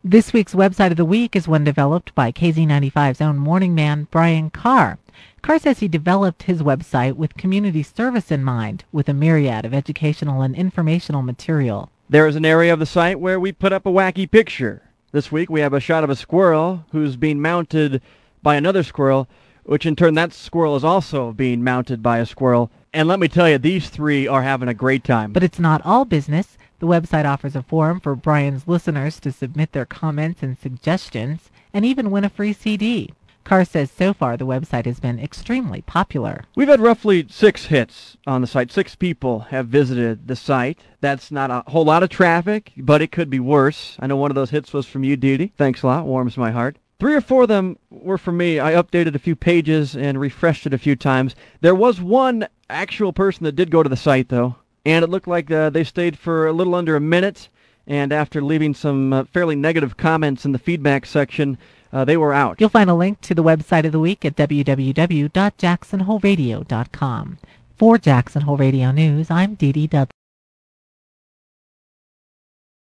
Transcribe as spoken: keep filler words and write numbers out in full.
This week's website of the week is one developed by K Z ninety-five's own morning man, Brian Carr. Carr says he developed his website with community service in mind, with a myriad of educational and informational material. There is an area of the site where we put up a wacky picture. This week we have a shot of a squirrel who's being mounted by another squirrel, which in turn that squirrel is also being mounted by a squirrel. And let me tell you, these three are having a great time. But it's not all business. The website offers a forum for Brian's listeners to submit their comments and suggestions, and even win a free C D. Carr says so far the website has been extremely popular. We've had roughly six hits on the site. Six people have visited the site. That's not a whole lot of traffic, but it could be worse. I know one of those hits was from you, Dee Dee. Thanks a lot. Warms my heart. Three or four of them were from me. I updated a few pages and refreshed it a few times. There was one actual person that did go to the site, though, and it looked like uh, they stayed for a little under a minute, and after leaving some uh, fairly negative comments in the feedback section, uh, they were out. You'll find a link to the website of the week at w w w dot jackson hole radio dot com. For Jackson Hole Radio News, I'm Dee Dee Dudley.